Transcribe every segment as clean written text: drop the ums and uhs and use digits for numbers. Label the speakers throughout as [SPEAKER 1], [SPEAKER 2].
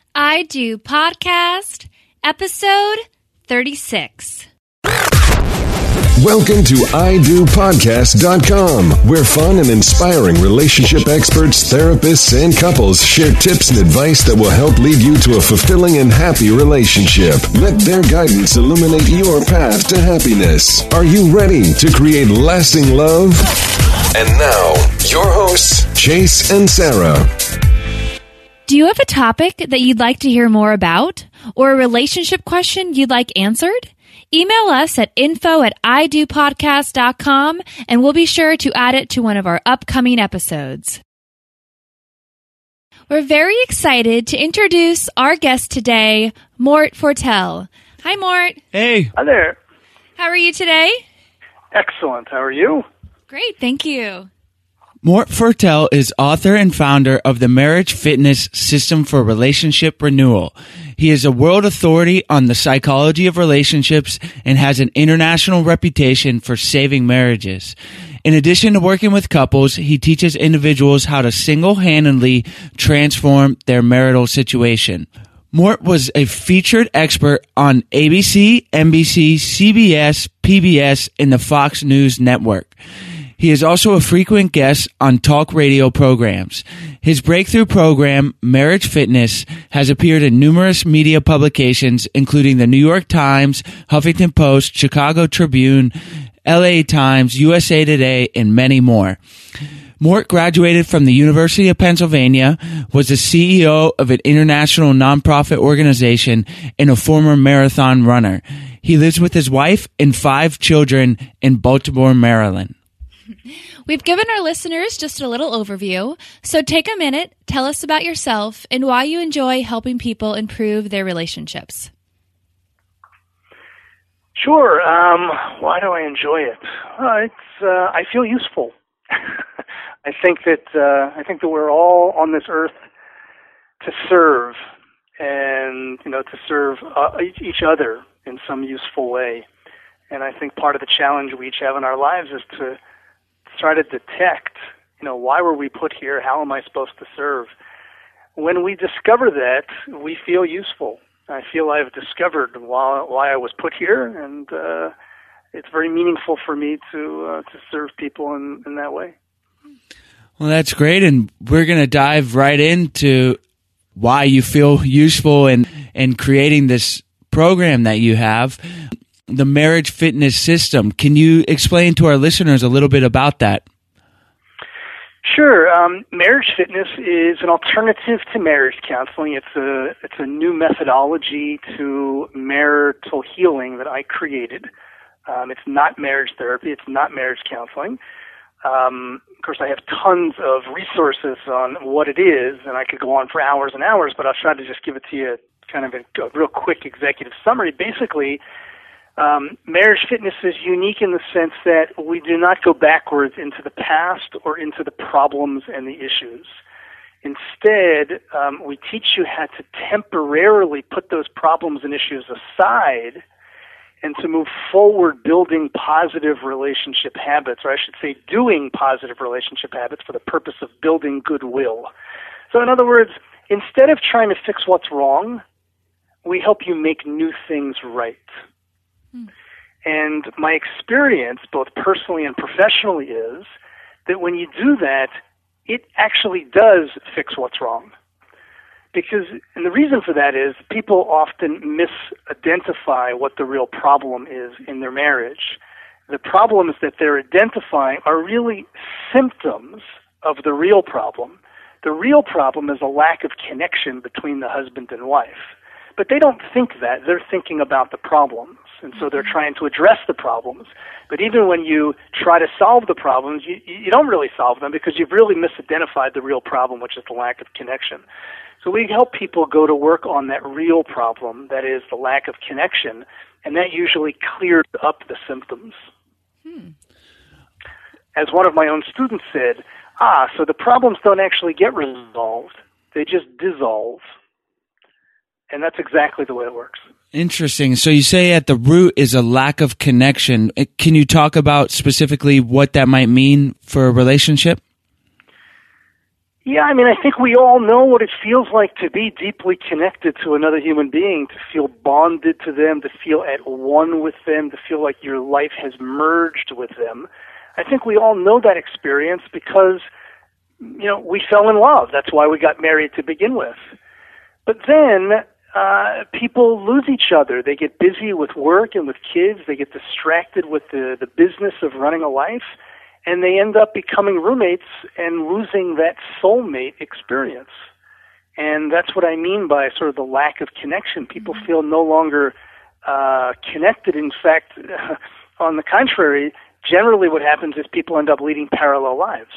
[SPEAKER 1] I Do Podcast, episode 36.
[SPEAKER 2] Welcome to IDoPodcast.com, where fun and inspiring relationship experts, therapists, and couples share tips and advice that will help lead you to a fulfilling and happy relationship. Let their guidance illuminate your path to happiness. Are you ready to create lasting love? And now, your hosts, Chase and Sarah.
[SPEAKER 1] Do you have a topic that you'd like to hear more about? Or a relationship question you'd like answered? Email us at info@idopodcast.com and we'll be sure to add it to one of our upcoming episodes. We're very excited to introduce our guest today, Mort Fortell. Hi, Mort.
[SPEAKER 3] Hey.
[SPEAKER 4] Hi there.
[SPEAKER 1] How are you today?
[SPEAKER 4] Excellent. How are you?
[SPEAKER 1] Great, thank you.
[SPEAKER 3] Mort Fortell is author and founder of the Marriage Fitness System for Relationship Renewal. He is a world authority on the psychology of relationships and has an international reputation for saving marriages. In addition to working with couples, he teaches individuals how to single-handedly transform their marital situation. Mort was a featured expert on ABC, NBC, CBS, PBS, and the Fox News Network. He is also a frequent guest on talk radio programs. His breakthrough program, Marriage Fitness, has appeared in numerous media publications, including the New York Times, Huffington Post, Chicago Tribune, LA Times, USA Today, and many more. Mort graduated from the University of Pennsylvania, was the CEO of an international nonprofit organization, and a former marathon runner. He lives with his wife and 5 children in Baltimore, Maryland.
[SPEAKER 1] We've given our listeners just a little overview, so take a minute, tell us about yourself and why you enjoy helping people improve their relationships.
[SPEAKER 4] Sure. Why do I enjoy it? I feel useful. I think that we're all on this earth to serve, and to serve each other in some useful way. And I think part of the challenge we each have in our lives is to try to detect, why were we put here? How am I supposed to serve? When we discover that, we feel useful. I feel I've discovered why I was put here, and it's very meaningful for me to serve people in that way.
[SPEAKER 3] Well, that's great, and we're going to dive right into why you feel useful in creating this program that you have. The Marriage Fitness System. Can you explain to our listeners a little bit about that?
[SPEAKER 4] Sure. Marriage Fitness is an alternative to marriage counseling. It's a new methodology to marital healing that I created. It's not marriage therapy. It's not marriage counseling. Of course, I have tons of resources on what it is, and I could go on for hours and hours, but I'll try to just give it to you kind of a real quick executive summary. Basically, Marriage Fitness is unique in the sense that we do not go backwards into the past or into the problems and the issues. Instead, we teach you how to temporarily put those problems and issues aside and to move forward building positive relationship habits, or I should say doing positive relationship habits for the purpose of building goodwill. So in other words, instead of trying to fix what's wrong, we help you make new things right. And my experience, both personally and professionally, is that when you do that, it actually does fix what's wrong. And the reason for that is people often misidentify what the real problem is in their marriage. The problems that they're identifying are really symptoms of the real problem. The real problem is a lack of connection between the husband and wife. But they don't think that. They're thinking about the problems. And so they're trying to address the problems. But even when you try to solve the problems, you don't really solve them because you've really misidentified the real problem, which is the lack of connection. So we help people go to work on that real problem, that is the lack of connection, and that usually clears up the symptoms. As one of my own students said, so the problems don't actually get resolved, they just dissolve. And that's exactly the way it works.
[SPEAKER 3] Interesting. So you say at the root is a lack of connection. Can you talk about specifically what that might mean for a relationship?
[SPEAKER 4] Yeah, I mean, I think we all know what it feels like to be deeply connected to another human being, to feel bonded to them, to feel at one with them, to feel like your life has merged with them. I think we all know that experience because, we fell in love. That's why we got married to begin with. But then people lose each other. They get busy with work and with kids. They get distracted with the business of running a life. And they end up becoming roommates and losing that soulmate experience. And that's what I mean by sort of the lack of connection. People feel no longer connected. In fact, on the contrary, generally what happens is people end up leading parallel lives.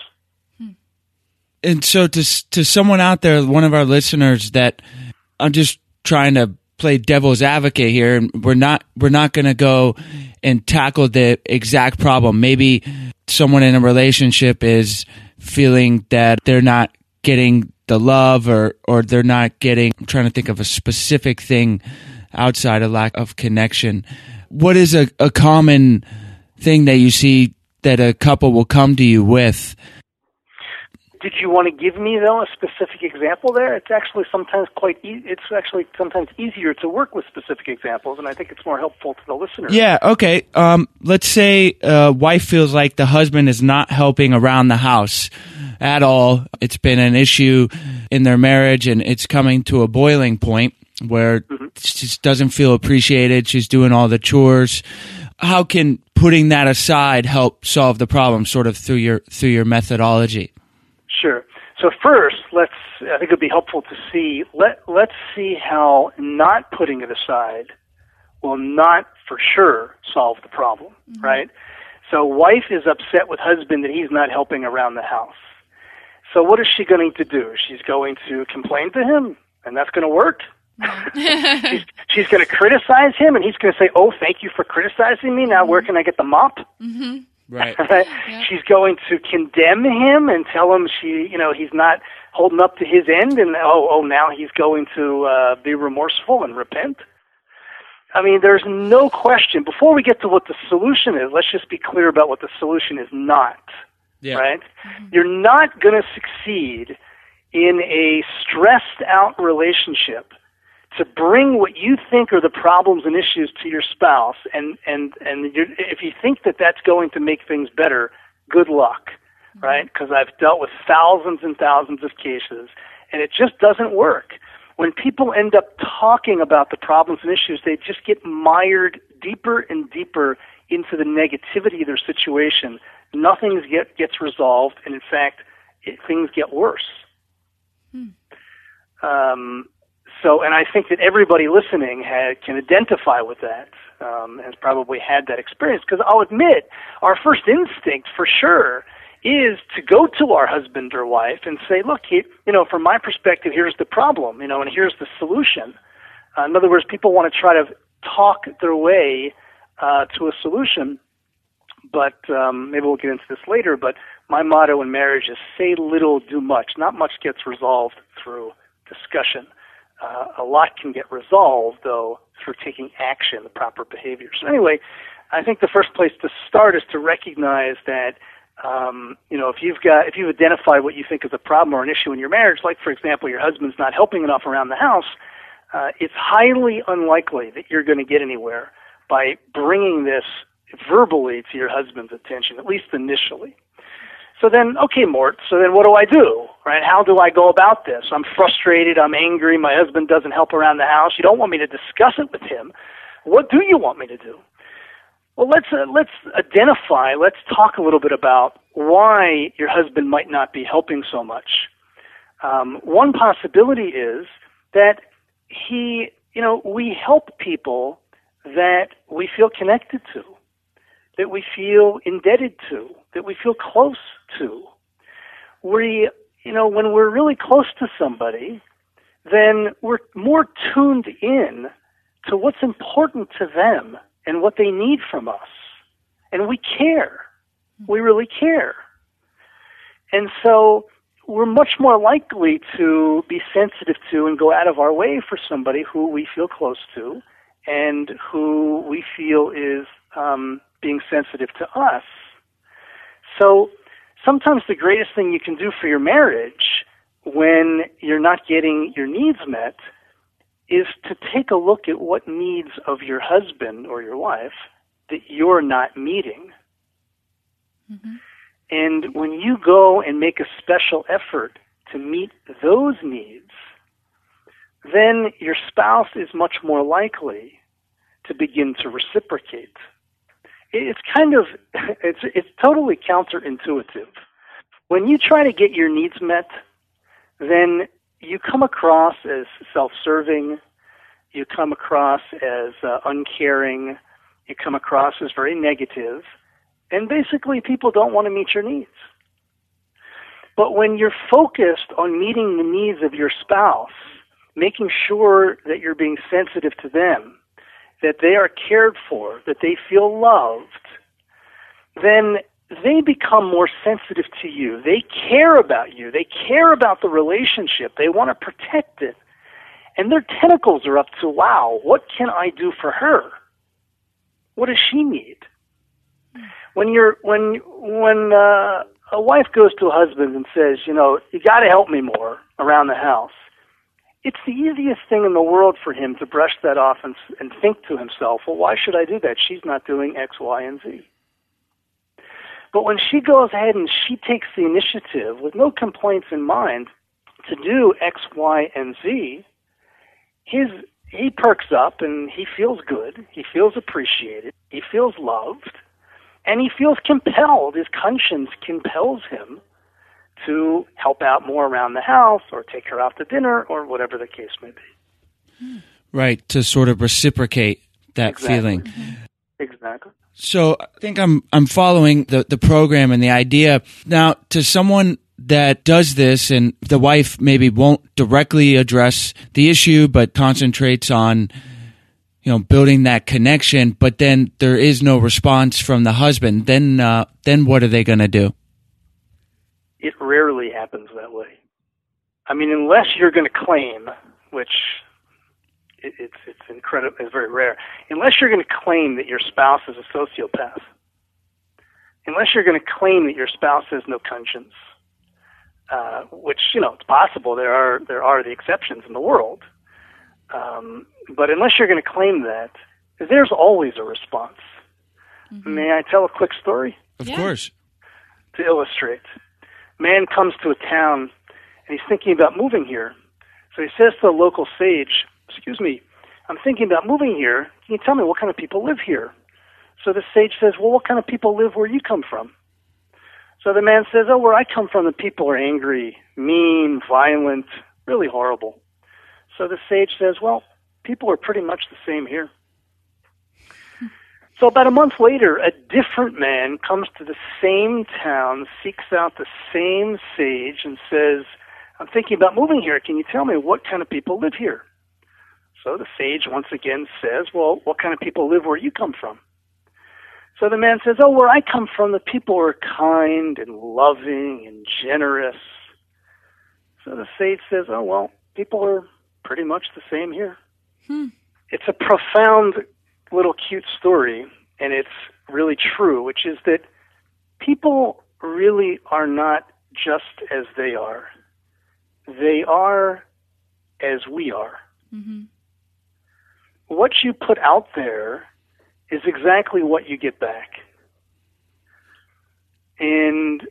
[SPEAKER 3] And so to someone out there, one of our listeners, that I'm just trying to play devil's advocate here, and we're not going to go and tackle the exact problem. Maybe someone in a relationship is feeling that they're not getting the love or they're not getting, I'm trying to think of a specific thing outside of lack of connection. What is a common thing that you see that a couple will come to you with?
[SPEAKER 4] Did you want to give me, though, a specific example there? It's actually sometimes sometimes easier to work with specific examples, and I think it's more helpful to the listener.
[SPEAKER 3] Yeah, okay. Let's say a wife feels like the husband is not helping around the house at all. It's been an issue in their marriage, and it's coming to a boiling point where she just doesn't feel appreciated. She's doing all the chores. How can putting that aside help solve the problem, sort of through your methodology?
[SPEAKER 4] Sure. So first, I think it'd be helpful to see, let's see how not putting it aside will not for sure solve the problem, right? So wife is upset with husband that he's not helping around the house. So what is she going to do? She's going to complain to him, and that's going to work? she's going to criticize him, and he's going to say, oh, thank you for criticizing me. Now where can I get the mop?
[SPEAKER 3] Right.
[SPEAKER 1] Yeah.
[SPEAKER 4] She's going to condemn him and tell him he's not holding up to his end, and now he's going to be remorseful and repent. I mean, there's no question. Before we get to what the solution is, let's just be clear about what the solution is not.
[SPEAKER 3] Yeah.
[SPEAKER 4] Right? You're not going to succeed in a stressed out relationship to bring what you think are the problems and issues to your spouse, and if you think that that's going to make things better, good luck, right? Because I've dealt with thousands and thousands of cases, and it just doesn't work. When people end up talking about the problems and issues, they just get mired deeper and deeper into the negativity of their situation. Nothing gets resolved, and in fact, things get worse. And I think that everybody listening can identify with that, has probably had that experience. Because I'll admit, our first instinct for sure is to go to our husband or wife and say, look, from my perspective, here's the problem, and here's the solution. In other words, people want to try to talk their way to a solution. But maybe we'll get into this later, but my motto in marriage is say little, do much. Not much gets resolved through discussion. A lot can get resolved, though, through taking action, the proper behavior. So anyway, I think the first place to start is to recognize that, if you've identified what you think is a problem or an issue in your marriage, like, for example, your husband's not helping enough around the house, it's highly unlikely that you're going to get anywhere by bringing this verbally to your husband's attention, at least initially. So then, okay, Mort, so then what do I do, right? How do I go about this? I'm frustrated, I'm angry, my husband doesn't help around the house. You don't want me to discuss it with him. What do you want me to do? Well, let's talk a little bit about why your husband might not be helping so much. One possibility is that we help people that we feel connected to, that we feel indebted to, that we feel close to. When we're really close to somebody, then we're more tuned in to what's important to them and what they need from us. And we care. We really care. And so we're much more likely to be sensitive to and go out of our way for somebody who we feel close to and who we feel is being sensitive to us. So sometimes the greatest thing you can do for your marriage when you're not getting your needs met is to take a look at what needs of your husband or your wife that you're not meeting. Mm-hmm. And when you go and make a special effort to meet those needs, then your spouse is much more likely to begin to reciprocate. It's totally counterintuitive. When you try to get your needs met, then you come across as self-serving, you come across as uncaring, you come across as very negative, and basically people don't want to meet your needs. But when you're focused on meeting the needs of your spouse, making sure that you're being sensitive to them, that they are cared for, that they feel loved, then they become more sensitive to you. They care about you. They care about the relationship. They want to protect it. And their tentacles are up to, wow, what can I do for her? What does she need? When a wife goes to a husband and says, you got to help me more around the house, it's the easiest thing in the world for him to brush that off and think to himself, well, why should I do that? She's not doing X, Y, and Z. But when she goes ahead and she takes the initiative with no complaints in mind to do X, Y, and Z, he perks up and he feels good, he feels appreciated, he feels loved, and he feels compelled. His conscience compels him to help out more around the house or take her out to dinner or whatever the case may be.
[SPEAKER 3] Right, to sort of reciprocate that feeling.
[SPEAKER 4] Mm-hmm. Exactly.
[SPEAKER 3] So I think I'm following the program and the idea. Now, to someone that does this and the wife maybe won't directly address the issue but concentrates on building that connection, but then there is no response from the husband, then what are they going to do?
[SPEAKER 4] It rarely happens that way. I mean, unless you're going to claim, which it's incredible, it's very rare, unless you're going to claim that your spouse is a sociopath, unless you're going to claim that your spouse has no conscience, which, it's possible, there are the exceptions in the world, but unless you're going to claim that, there's always a response. Mm-hmm. May I tell a quick story?
[SPEAKER 3] Of course.
[SPEAKER 4] To illustrate. Man comes to a town, and he's thinking about moving here. So he says to the local sage, excuse me, I'm thinking about moving here. Can you tell me what kind of people live here? So the sage says, well, what kind of people live where you come from? So the man says, where I come from, the people are angry, mean, violent, really horrible. So the sage says, well, people are pretty much the same here. So about a month later, a different man comes to the same town, seeks out the same sage, and says, I'm thinking about moving here. Can you tell me what kind of people live here? So the sage once again says, well, what kind of people live where you come from? So the man says, where I come from, the people are kind and loving and generous. So the sage says, well, people are pretty much the same here. It's a profound little cute story, and it's really true, which is that people really are not just as they are. They are as we are. Mm-hmm. What you put out there is exactly what you get back. And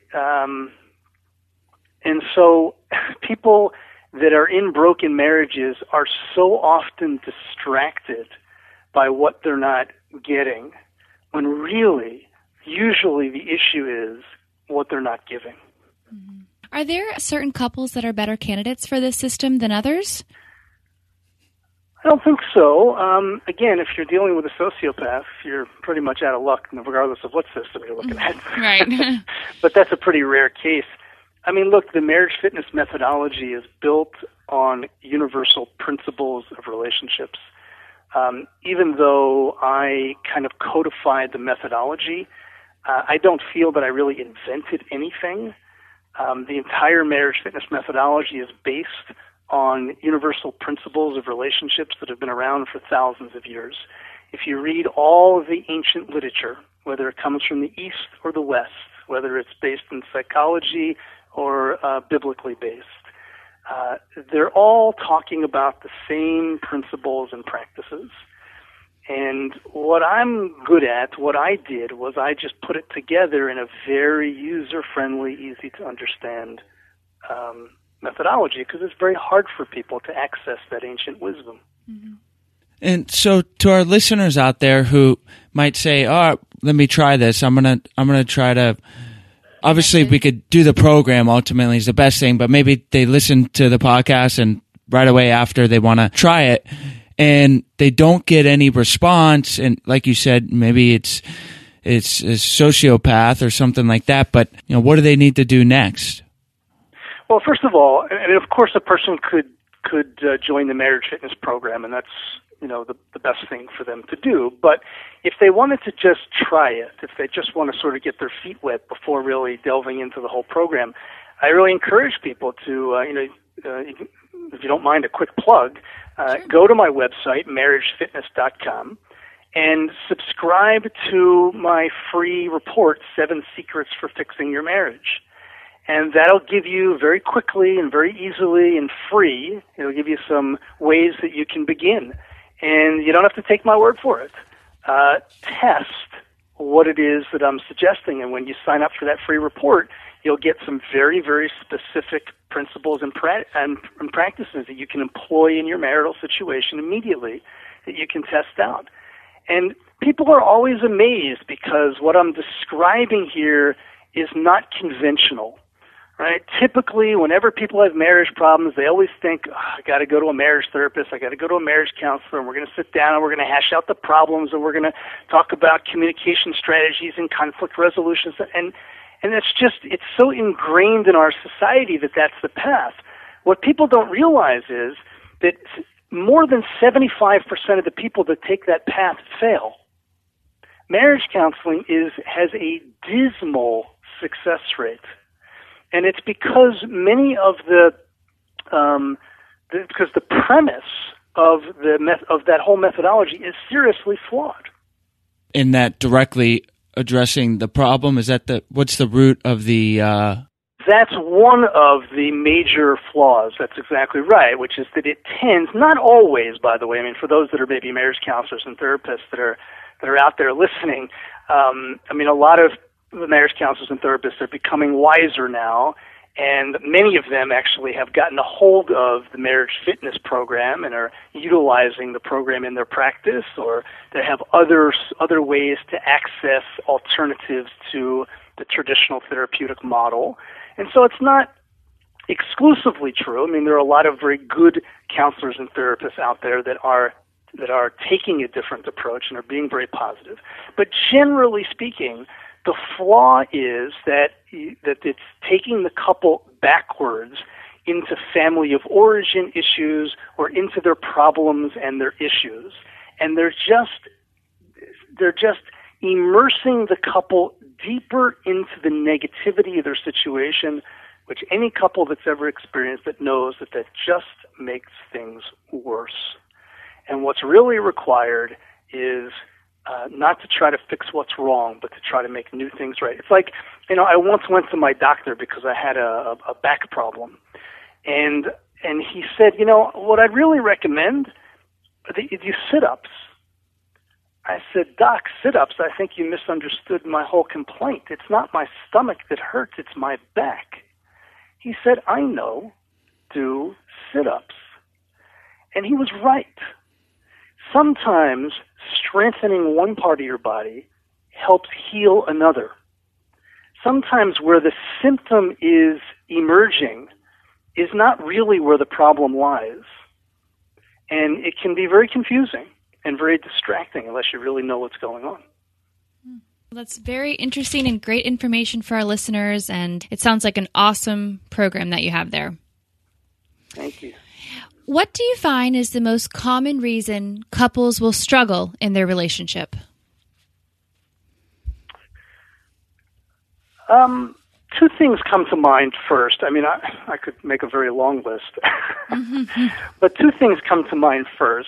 [SPEAKER 4] so people that are in broken marriages are so often distracted by what they're not getting, when really, usually the issue is what they're not giving.
[SPEAKER 1] Mm-hmm. Are there certain couples that are better candidates for this system than others?
[SPEAKER 4] I don't think so. Again, if you're dealing with a sociopath, you're pretty much out of luck, regardless of what system you're looking at.
[SPEAKER 1] Right.
[SPEAKER 4] But that's a pretty rare case. I mean, look, the marriage fitness methodology is built on universal principles of relationships. Even though I kind of codified the methodology, I don't feel that I really invented anything. The entire marriage fitness methodology is based on universal principles of relationships that have been around for thousands of years. If you read all of the ancient literature, whether it comes from the East or the West, whether it's based in psychology or biblically based, they're all talking about the same principles and practices. And what I'm good at, what I did, was I just put it together in a very user-friendly, easy-to-understand methodology, because it's very hard for people to access that ancient wisdom.
[SPEAKER 1] Mm-hmm.
[SPEAKER 3] And so, to our listeners out there who might say, "Oh, let me try this. I'm gonna try to." Obviously, we could do the program. Ultimately, is the best thing. But maybe they listen to the podcast and right away after they want to try it, and they don't get any response. And like you said, maybe it's a sociopath or something like that. But what do they need to do next?
[SPEAKER 4] Well, first of all, and of course, a person could join the Marriage Fitness program, and that's the best thing for them to do. But if they wanted to just try it, if they just want to sort of get their feet wet before really delving into the whole program, I really encourage people to, if you don't mind a quick plug, go to my website, marriagefitness.com, and subscribe to my free report, 7 Secrets for Fixing Your Marriage. And that'll give you very quickly and very easily and free, it'll give you some ways that you can begin. And you don't have to take my word for it. Test what it is that I'm suggesting. And when you sign up for that free report, you'll get some very, very specific principles and practices that you can employ in your marital situation immediately that you can test out. And people are always amazed because what I'm describing here is not conventional. Right? Typically, whenever people have marriage problems, they always think, I got to go to a marriage therapist, I got to go to a marriage counselor, and we're going to sit down and we're going to hash out the problems, and we're going to talk about communication strategies and conflict resolutions. And it's so ingrained in our society that that's the path. What people don't realize is that more than 75% of the people that take that path fail. Marriage counseling has a dismal success rate. And it's because many of because the premise of that whole methodology is seriously flawed.
[SPEAKER 3] In that directly addressing the problem, what's the root of the?
[SPEAKER 4] That's one of the major flaws. That's exactly right. Which is that it tends, not always, by the way. I mean, for those that are maybe marriage counselors and therapists that are out there listening, a lot of the marriage counselors and therapists are becoming wiser now, and many of them actually have gotten a hold of the Marriage Fitness program and are utilizing the program in their practice, or they have other ways to access alternatives to the traditional therapeutic model. And so it's not exclusively true. I mean, there are a lot of very good counselors and therapists out there that are taking a different approach and are being very positive. But generally speaking, the flaw is that it's taking the couple backwards into family of origin issues or into their problems and their issues. And they're just immersing the couple deeper into the negativity of their situation, which any couple that's ever experienced it knows that just makes things worse. And what's really required is not to try to fix what's wrong, but to try to make new things right. It's like, I once went to my doctor because I had a back problem. And he said, what I'd really recommend is you sit-ups. I said, Doc, sit-ups, I think you misunderstood my whole complaint. It's not my stomach that hurts, it's my back. He said, I know, do sit-ups. And he was right. Sometimes strengthening one part of your body helps heal another. Sometimes where the symptom is emerging is not really where the problem lies. And it can be very confusing and very distracting unless you really know what's going on.
[SPEAKER 1] That's very interesting and great information for our listeners, and it sounds like an awesome program that you have there.
[SPEAKER 4] Thank you.
[SPEAKER 1] What do you find is the most common reason couples will struggle in their relationship?
[SPEAKER 4] Two things come to mind first. I mean, I could make a very long list, but two things come to mind first.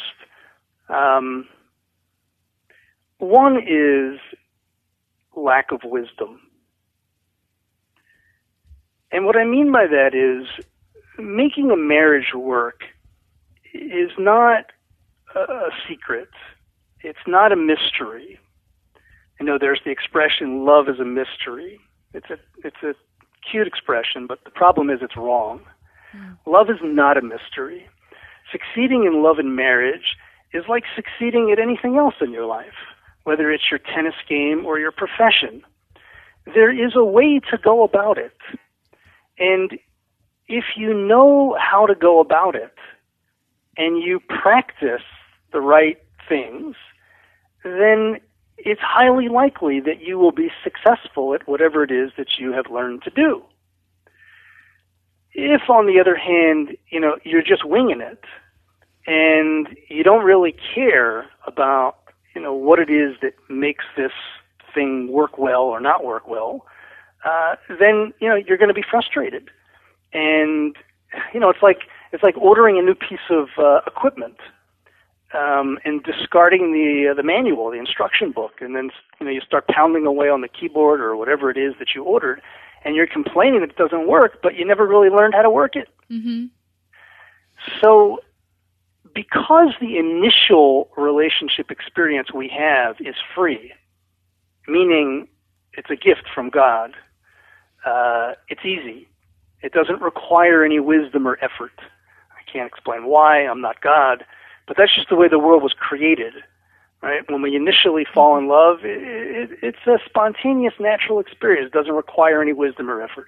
[SPEAKER 4] One is lack of wisdom. And what I mean by that is making a marriage work is not a secret. It's not a mystery. You know, there's the expression, love is a mystery. It's a cute expression, but the problem is it's wrong. Love is not a mystery. Succeeding in love and marriage is like succeeding at anything else in your life, whether it's your tennis game or your profession. There is a way to go about it. And if you know how to go about it and you practice the right things, then it's highly likely that you will be successful at whatever it is that you have learned to do. If, on the other hand, you know, you're just winging it and you don't really care about, you know, what it is that makes this thing work well or not work well, then, you know, you're going to be frustrated. And, you know, it's like ordering a new piece of equipment and discarding the manual, the instruction book, and then, you know, you start pounding away on the keyboard or whatever it is that you ordered, and you're complaining that it doesn't work, but you never really learned how to work it. Mm-hmm. So because the initial relationship experience we have is free, meaning it's a gift from God, it's easy. It doesn't require any wisdom or effort. I can't explain why. I'm not God. But that's just the way the world was created. Right? When we initially fall in love, it's a spontaneous, natural experience. It doesn't require any wisdom or effort.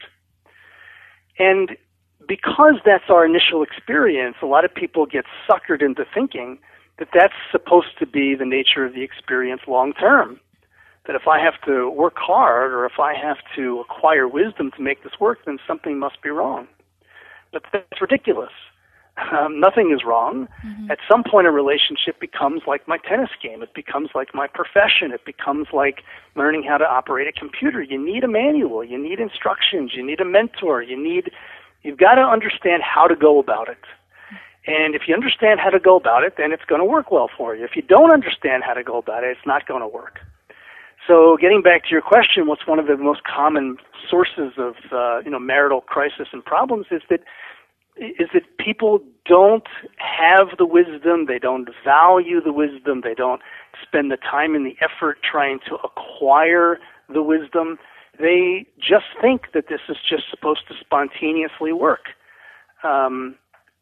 [SPEAKER 4] And because that's our initial experience, a lot of people get suckered into thinking that that's supposed to be the nature of the experience long term. That if I have to work hard or if I have to acquire wisdom to make this work, then something must be wrong. But that's ridiculous. Nothing is wrong. Mm-hmm. At some point, a relationship becomes like my tennis game. It becomes like my profession. It becomes like learning how to operate a computer. You need a manual. You need instructions. You need a mentor. You've got to understand how to go about it. And if you understand how to go about it, then it's going to work well for you. If you don't understand how to go about it, it's not going to work. So getting back to your question, what's one of the most common sources of marital crisis and problems is that people don't have the wisdom, they don't value the wisdom, they don't spend the time and the effort trying to acquire the wisdom. They just think that this is just supposed to spontaneously work. And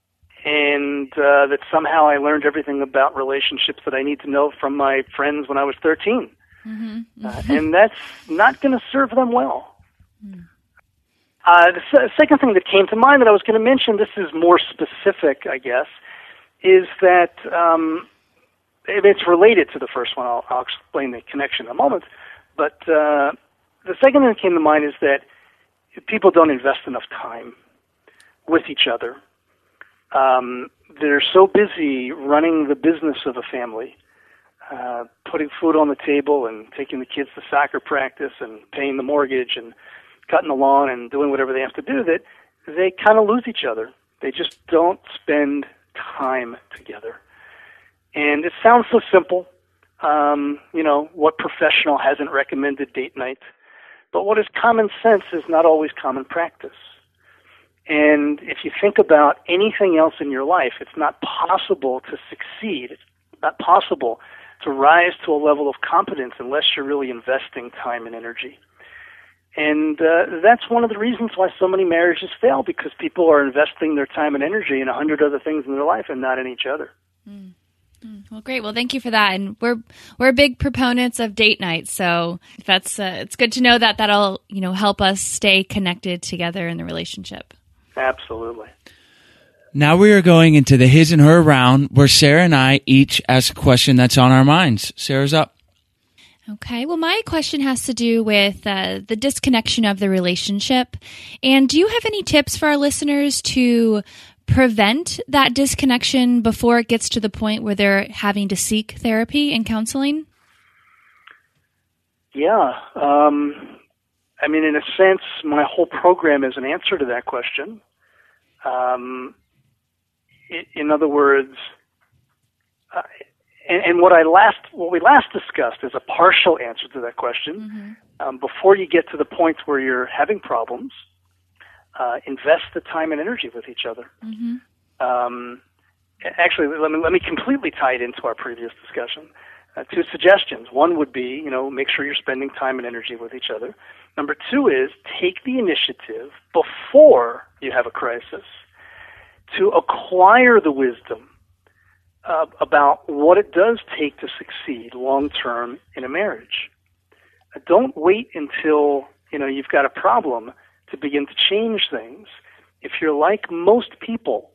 [SPEAKER 4] that somehow I learned everything about relationships that I need to know from my friends when I was 13. Mm-hmm. And that's not going to serve them well. Mm. The second thing that came to mind that I was going to mention, this is more specific, I guess, is that it's related to the first one. I'll explain the connection in a moment. But the second thing that came to mind is that people don't invest enough time with each other. They're so busy running the business of a family, putting food on the table and taking the kids to soccer practice and paying the mortgage and cutting the lawn and doing whatever they have to do, that they kind of lose each other. They just don't spend time together. And it sounds so simple. What professional hasn't recommended date night? But what is common sense is not always common practice. And if you think about anything else in your life, it's not possible to succeed. It's not possible to rise to a level of competence unless you're really investing time and energy. And that's one of the reasons why so many marriages fail, because people are investing their time and energy in 100 other things in their life and not in each other.
[SPEAKER 1] Mm. Well, great. Well, thank you for that. And we're big proponents of date night, so that's it's good to know that that'll help us stay connected together in the relationship.
[SPEAKER 4] Absolutely.
[SPEAKER 3] Now we are going into the his and her round, where Sarah and I each ask a question that's on our minds. Sarah's up.
[SPEAKER 1] Okay. Well, my question has to do with the disconnection of the relationship. And do you have any tips for our listeners to prevent that disconnection before it gets to the point where they're having to seek therapy and counseling?
[SPEAKER 4] Yeah. In a sense, my whole program is an answer to that question. In other words, and what we last discussed is a partial answer to that question. Mm-hmm. Before you get to the point where you're having problems, invest the time and energy with each other.
[SPEAKER 1] Mm-hmm.
[SPEAKER 4] Actually, let me completely tie it into our previous discussion. Two suggestions. One would be, make sure you're spending time and energy with each other. Number two is take the initiative before you have a crisis to acquire the wisdom about what it does take to succeed long-term in a marriage. Don't wait until, you've got a problem to begin to change things. If you're like most people,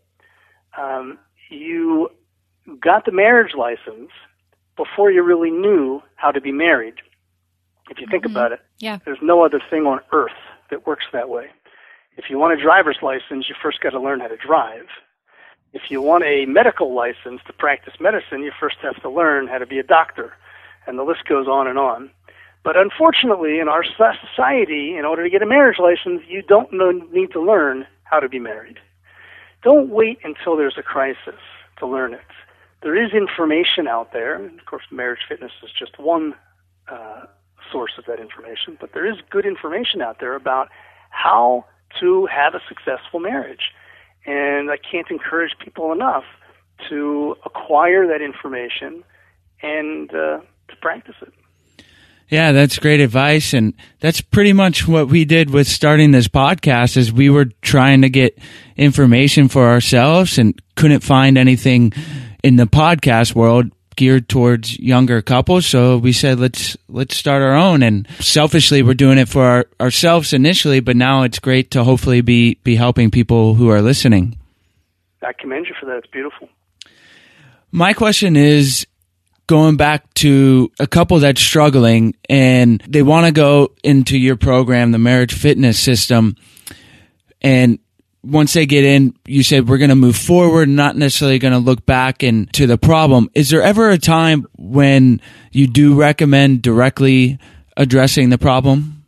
[SPEAKER 4] you got the marriage license before you really knew how to be married. If you think about it, there's no other thing on earth that works that way. If you want a driver's license, you first got to learn how to drive. If you want a medical license to practice medicine, you first have to learn how to be a doctor. And the list goes on and on. But unfortunately, in our society, in order to get a marriage license, you don't need to learn how to be married. Don't wait until there's a crisis to learn it. There is information out there. Of course, Marriage Fitness is just one source of that information, but there is good information out there about how to have a successful marriage. And I can't encourage people enough to acquire that information and to practice it.
[SPEAKER 3] Yeah, that's great advice. And that's pretty much what we did with starting this podcast is we were trying to get information for ourselves and couldn't find anything in the podcast world geared towards younger couples. So we said, let's start our own. And selfishly, we're doing it for ourselves initially, but now it's great to hopefully be helping people who are listening.
[SPEAKER 4] I commend you for that. It's beautiful.
[SPEAKER 3] My question is, going back to a couple that's struggling and they want to go into your program, the Marriage Fitness System, and once they get in, you said we're going to move forward, not necessarily going to look back into the problem. Is there ever a time when you do recommend directly addressing the problem?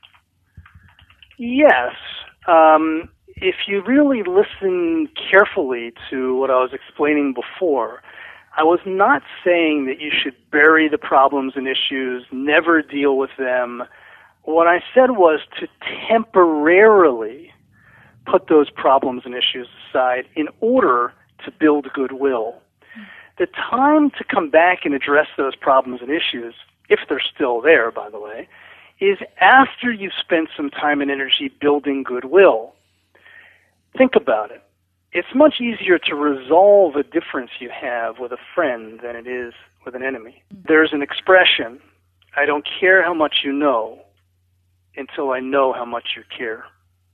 [SPEAKER 4] Yes. If you really listen carefully to what I was explaining before, I was not saying that you should bury the problems and issues, never deal with them. What I said was to temporarily put those problems and issues aside in order to build goodwill. The time to come back and address those problems and issues, if they're still there, by the way, is after you've spent some time and energy building goodwill. Think about it. It's much easier to resolve a difference you have with a friend than it is with an enemy. There's an expression, I don't care how much you know until I know how much you care.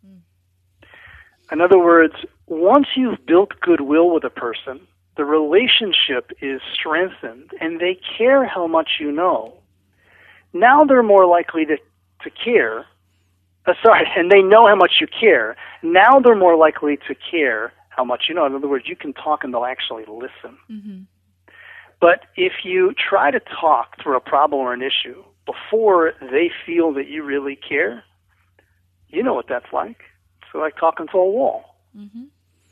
[SPEAKER 4] In other words, once you've built goodwill with a person, the relationship is strengthened and they care how much you know. Now they're more likely to care. And they know how much you care. Now they're more likely to care how much you know. In other words, you can talk and they'll actually listen. Mm-hmm. But if you try to talk through a problem or an issue before they feel that you really care, you know what that's like. It's like talking to a wall. Mm-hmm.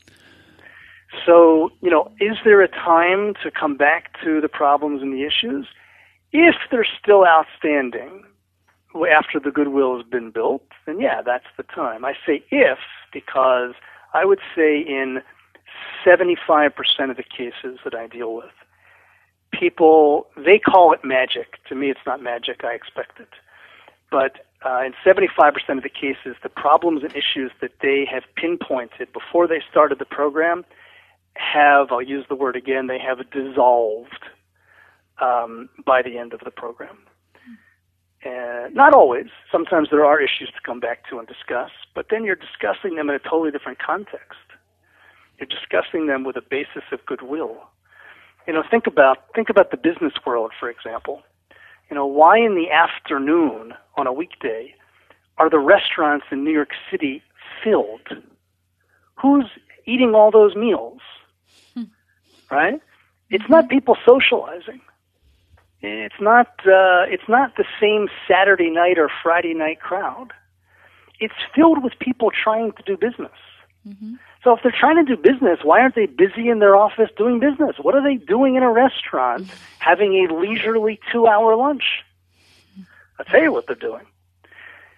[SPEAKER 4] So, is there a time to come back to the problems and the issues? If they're still outstanding after the goodwill has been built, then yeah, that's the time. I say if because I would say in 75% of the cases that I deal with, people, they call it magic. To me, it's not magic. I expect it. But in 75% of the cases, the problems and issues that they have pinpointed before they started the program have, I'll use the word again, they have dissolved by the end of the program. Not always. Sometimes there are issues to come back to and discuss, but then you're discussing them in a totally different context. You're discussing them with a basis of goodwill. Think about the business world, for example. Why in the afternoon on a weekday are the restaurants in New York City filled? Who's eating all those meals? Right? It's not people socializing. It's not the same Saturday night or Friday night crowd. It's filled with people trying to do business. Mm-hmm. So if they're trying to do business, why aren't they busy in their office doing business? What are they doing in a restaurant having a leisurely 2-hour lunch? I'll tell you what they're doing.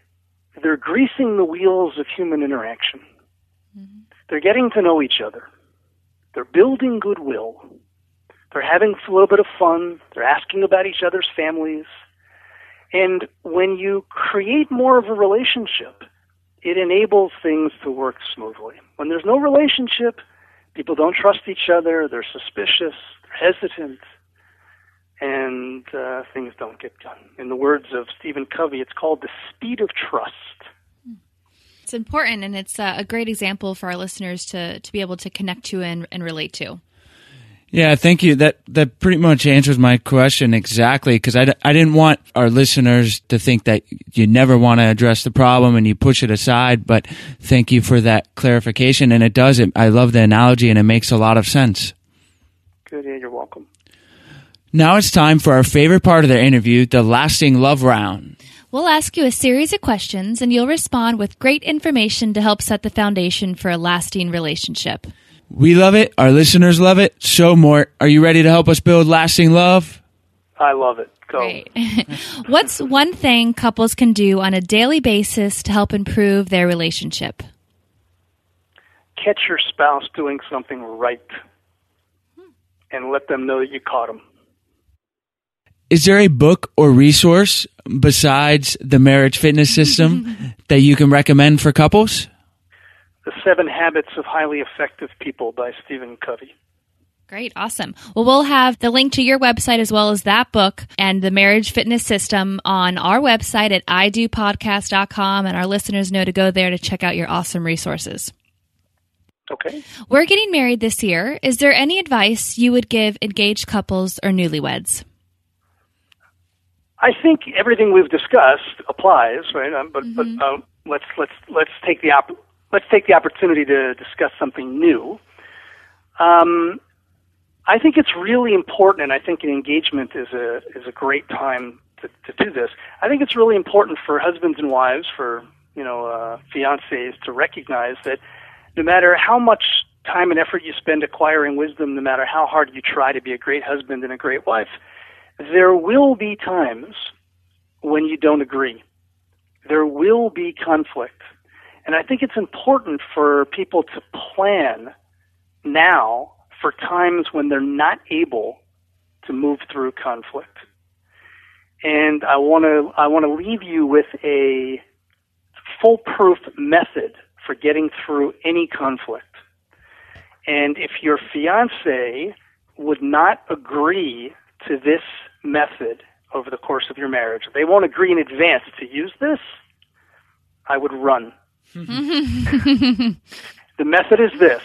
[SPEAKER 4] they're greasing the wheels of human interaction. Mm-hmm. They're getting to know each other. They're building goodwill. They're having a little bit of fun. They're asking about each other's families. And when you create more of a relationship, it enables things to work smoothly. When there's no relationship, people don't trust each other, they're suspicious, they're hesitant, and things don't get done. In the words of Stephen Covey, it's called the speed of trust.
[SPEAKER 1] It's important, and it's a great example for our listeners to be able to connect to and relate to.
[SPEAKER 3] Yeah, thank you. That pretty much answers my question exactly, because I didn't want our listeners to think that you never want to address the problem and you push it aside, but thank you for that clarification, and it does. I love the analogy, and it makes a lot of sense.
[SPEAKER 4] Good, yeah, you're welcome.
[SPEAKER 3] Now it's time for our favorite part of the interview, the Lasting Love Round.
[SPEAKER 1] We'll ask you a series of questions, and you'll respond with great information to help set the foundation for a lasting relationship.
[SPEAKER 3] We love it. Our listeners love it. So, Mort, are you ready to help us build lasting love?
[SPEAKER 4] I love it. Go.
[SPEAKER 1] Great. What's one thing couples can do on a daily basis to help improve their relationship?
[SPEAKER 4] Catch your spouse doing something right and let them know that you caught them.
[SPEAKER 3] Is there a book or resource besides the Marriage Fitness System that you can recommend for couples?
[SPEAKER 4] The 7 Habits of Highly Effective People by Stephen Covey.
[SPEAKER 1] Great. Awesome. Well, we'll have the link to your website as well as that book and the Marriage Fitness System on our website at idopodcast.com, and our listeners know to go there to check out your awesome resources.
[SPEAKER 4] Okay.
[SPEAKER 1] We're getting married this year. Is there any advice you would give engaged couples or newlyweds?
[SPEAKER 4] I think everything we've discussed applies, right? But let's take the opportunity to discuss something new. I think it's really important, and I think an engagement is a great time to do this. I think it's really important for husbands and wives, for fiancés, to recognize that no matter how much time and effort you spend acquiring wisdom, no matter how hard you try to be a great husband and a great wife, there will be times when you don't agree. There will be conflict. And I think it's important for people to plan now for times when they're not able to move through conflict. And I want to leave you with a foolproof method for getting through any conflict. And if your fiancé would not agree to this method over the course of your marriage, if they won't agree in advance to use this, I would run. The method is this.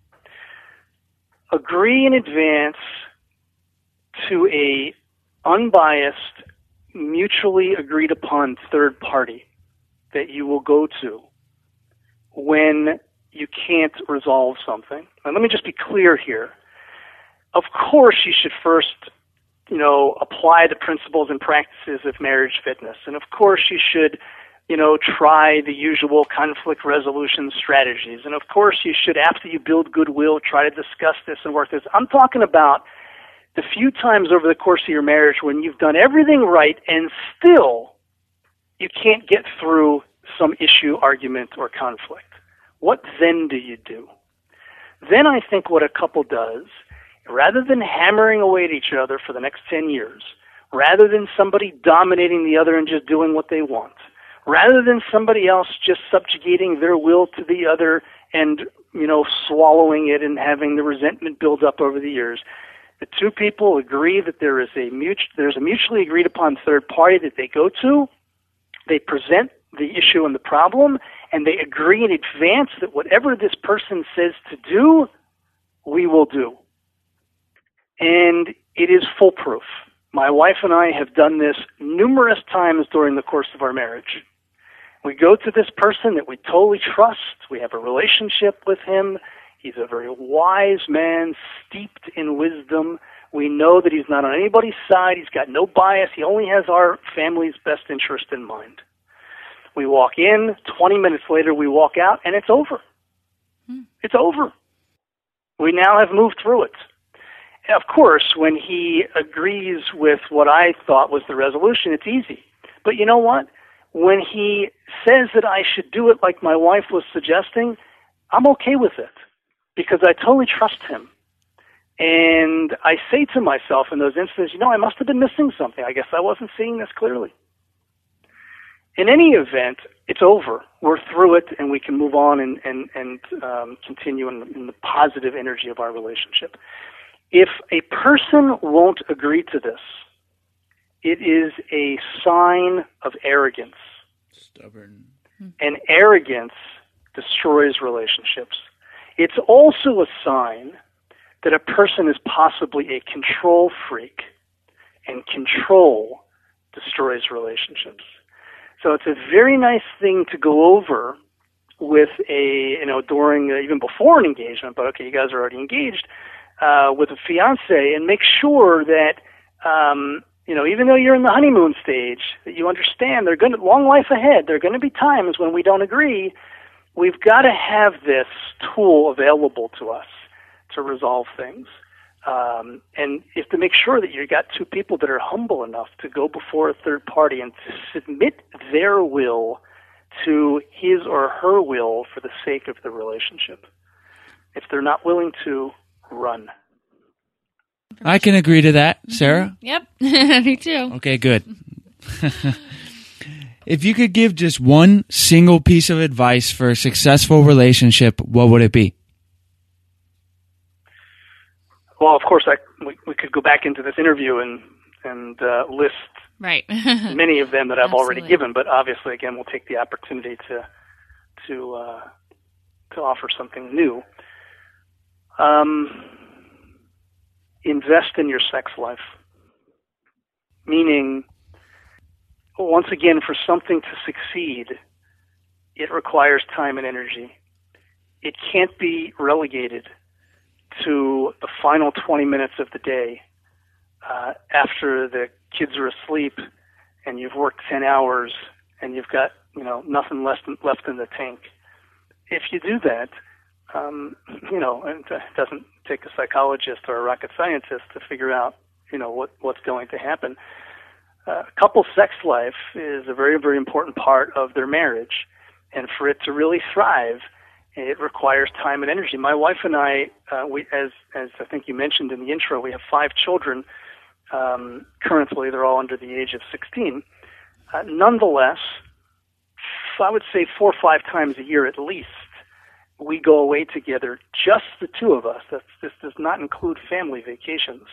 [SPEAKER 4] Agree in advance to a unbiased, mutually agreed upon third party that you will go to when you can't resolve something. And let me just be clear here. Of course, you should first, apply the principles and practices of marriage fitness. And of course, you should, try the usual conflict resolution strategies. And of course, you should, after you build goodwill, try to discuss this and work this. I'm talking about the few times over the course of your marriage when you've done everything right and still you can't get through some issue, argument, or conflict. What then do you do? Then I think what a couple does, rather than hammering away at each other for the next 10 years, rather than somebody dominating the other and just doing what they want, rather than somebody else just subjugating their will to the other and, swallowing it and having the resentment build up over the years, the two people agree that there's a mutually agreed upon third party that they go to. They present the issue and the problem, and they agree in advance that whatever this person says to do, we will do. And it is foolproof. My wife and I have done this numerous times during the course of our marriage. We go to this person that we totally trust. We have a relationship with him. He's a very wise man, steeped in wisdom. We know that he's not on anybody's side. He's got no bias. He only has our family's best interest in mind. We walk in, 20 minutes later we walk out, and it's over. It's over. We now have moved through it. And of course, when he agrees with what I thought was the resolution, it's easy. But you know what? when he says that I should do it like my wife was suggesting, I'm okay with it because I totally trust him. And I say to myself in those instances, I must have been missing something. I guess I wasn't seeing this clearly. In any event, it's over. We're through it, and we can move on and continue in the positive energy of our relationship. If a person won't agree to this, it is a sign of arrogance.
[SPEAKER 3] Stubborn.
[SPEAKER 4] And arrogance destroys relationships. It's also a sign that a person is possibly a control freak, and control destroys relationships. So it's a very nice thing to go over with during, even before an engagement, but okay, you guys are already engaged, with a fiance, and make sure that, even though you're in the honeymoon stage, that you understand long life ahead, there are going to be times when we don't agree. We've got to have this tool available to us to resolve things. And you have to make sure that you got two people that are humble enough to go before a third party and to submit their will to his or her will for the sake of the relationship. If they're not willing to, run.
[SPEAKER 3] I can agree to that, Sarah.
[SPEAKER 1] Yep, me too.
[SPEAKER 3] Okay, good. If you could give just one single piece of advice for a successful relationship, what would it be?
[SPEAKER 4] Well, of course, we could go back into this interview and list
[SPEAKER 1] right.
[SPEAKER 4] many of them that I've already given, but obviously, again, we'll take the opportunity to offer something new. Invest in your sex life, meaning, once again, for something to succeed, it requires time and energy. It can't be relegated to the final 20 minutes of the day after the kids are asleep and you've worked 10 hours and you've got nothing left in the tank. If you do that, and it doesn't take a psychologist or a rocket scientist to figure out what's going to happen. Couples' sex life is a very, very important part of their marriage, and for it to really thrive, it requires time and energy. My wife and I, as I think you mentioned in the intro, we have 5 children. Currently, they're all under the age of 16. Nonetheless, I would say 4 or 5 times a year at least, we go away together, just the two of us. This does not include family vacations.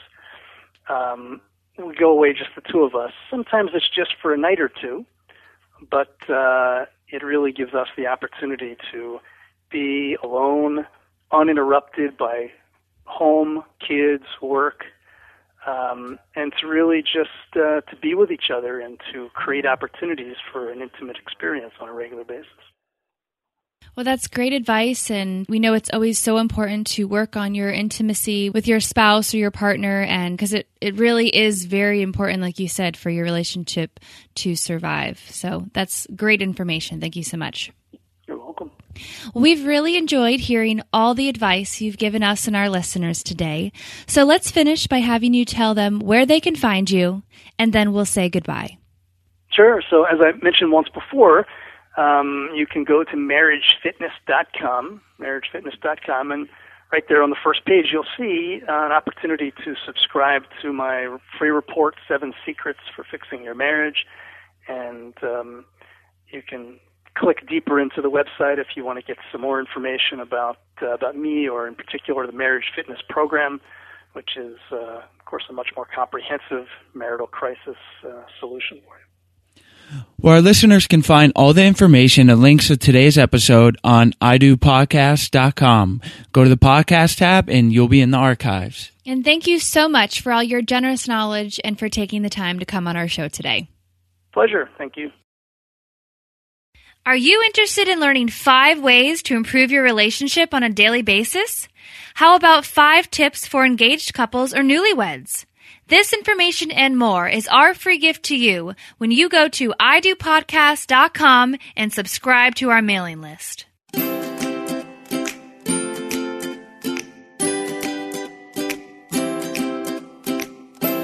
[SPEAKER 4] We go away just the two of us. Sometimes it's just for a night or two, but it really gives us the opportunity to be alone, uninterrupted by home, kids, work, and to really just to be with each other and to create opportunities for an intimate experience on a regular basis.
[SPEAKER 1] Well, that's great advice, and we know it's always so important to work on your intimacy with your spouse or your partner, and because it really is very important, like you said, for your relationship to survive. So that's great information. Thank you so much.
[SPEAKER 4] You're welcome.
[SPEAKER 1] We've really enjoyed hearing all the advice you've given us and our listeners today. So let's finish by having you tell them where they can find you, and then we'll say goodbye.
[SPEAKER 4] Sure. So as I mentioned once before, you can go to marriagefitness.com, and right there on the first page, you'll see an opportunity to subscribe to my free report, 7 Secrets for Fixing Your Marriage. And you can click deeper into the website if you want to get some more information about me, or in particular the Marriage Fitness Program, which is, of course, a much more comprehensive marital crisis solution for you.
[SPEAKER 3] Well, our listeners can find all the information and links to today's episode on idopodcast.com. Go to the podcast tab and you'll be in the archives.
[SPEAKER 1] And thank you so much for all your generous knowledge and for taking the time to come on our show today.
[SPEAKER 4] Pleasure. Thank you.
[SPEAKER 1] Are you interested in learning 5 ways to improve your relationship on a daily basis? How about 5 tips for engaged couples or newlyweds? This information and more is our free gift to you when you go to idopodcast.com and subscribe to our mailing list.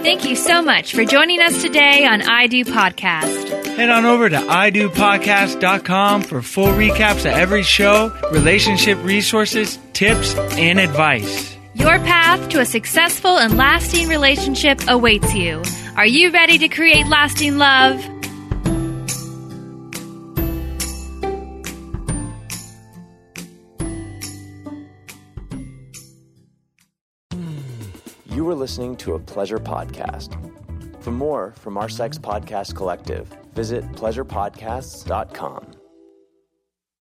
[SPEAKER 1] Thank you so much for joining us today on I Do Podcast.
[SPEAKER 3] Head on over to idopodcast.com for full recaps of every show, relationship resources, tips, and advice.
[SPEAKER 1] Your path to a successful and lasting relationship awaits you. Are you ready to create lasting love?
[SPEAKER 5] You were listening to a Pleasure Podcast. For more from our Sex Podcast Collective, visit pleasurepodcasts.com.